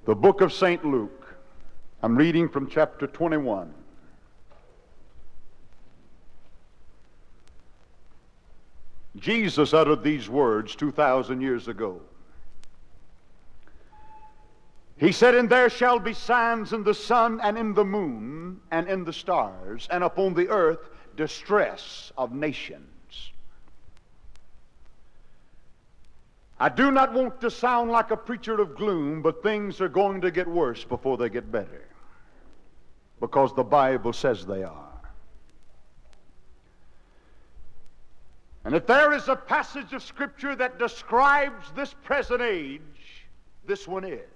The book of St. Luke. I'm reading from chapter 21. Jesus uttered these words 2,000 years ago. He said, "And there shall be signs in the sun and in the moon and in the stars, and upon the earth distress of nations." I do not want to sound like a preacher of gloom, but things are going to get worse before they get better, because the Bible says they are. And if there is a passage of Scripture that describes this present age, this one is.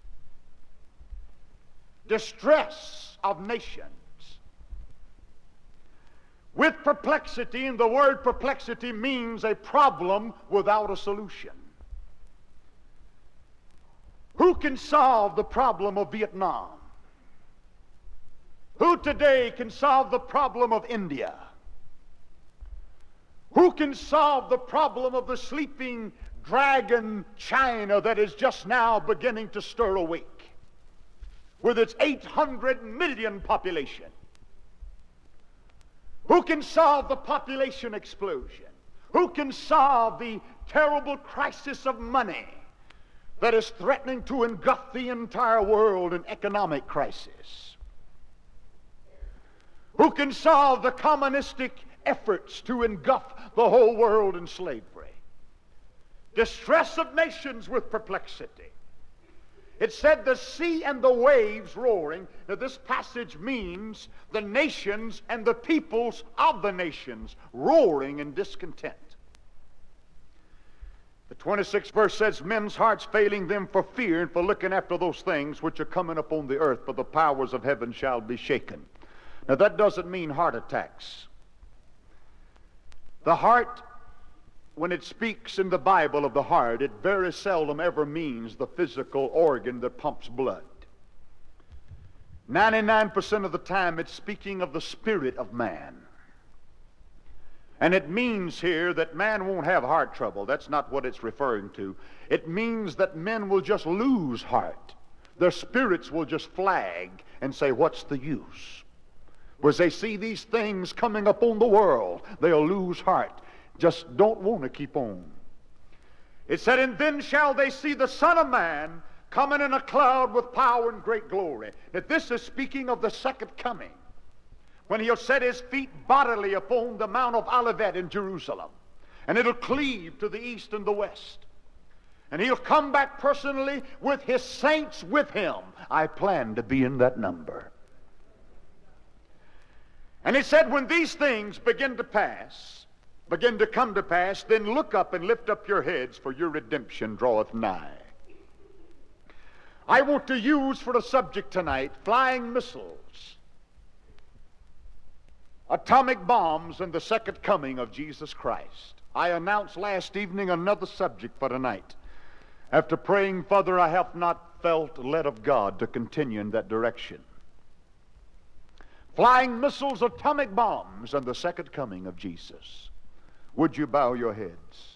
Distress of nations. With perplexity, and the word perplexity means a problem without a solution. Who can solve the problem of Vietnam? Who today can solve the problem of India? Who can solve the problem of the sleeping dragon China that is just now beginning to stir awake with its 800 million population? Who can solve the population explosion? Who can solve the terrible crisis of money that is threatening to engulf the entire world in economic crisis? Who can solve the communistic efforts to engulf the whole world in slavery? Distress of nations with perplexity. It said the sea and the waves roaring. Now this passage means the nations and the peoples of the nations roaring in discontent. The 26th verse says, "Men's hearts failing them for fear and for looking after those things which are coming upon the earth, for the powers of heaven shall be shaken." Now that doesn't mean heart attacks. The heart, when it speaks in the Bible of the heart, it very seldom ever means the physical organ that pumps blood. 99% of the time it's speaking of the spirit of man. And it means here that man won't have heart trouble. That's not what it's referring to. It means that men will just lose heart. Their spirits will just flag and say, "What's the use?" Whereas they see these things coming upon the world, they'll lose heart. Just don't want to keep on. It said, "And then shall they see the Son of Man coming in a cloud with power and great glory." That this is speaking of the second coming, when he'll set his feet bodily upon the Mount of Olivet in Jerusalem, and it'll cleave to the east and the west. And he'll come back personally with his saints with him. I plan to be in that number. And it said, when these things begin to come to pass, then look up and lift up your heads, for your redemption draweth nigh. I want to use for a subject tonight flying missiles, atomic bombs, and the second coming of Jesus Christ. I announced last evening another subject for tonight. After praying further, I have not felt led of God to continue in that direction. Flying missiles, atomic bombs, and the second coming of Jesus. Would you bow your heads?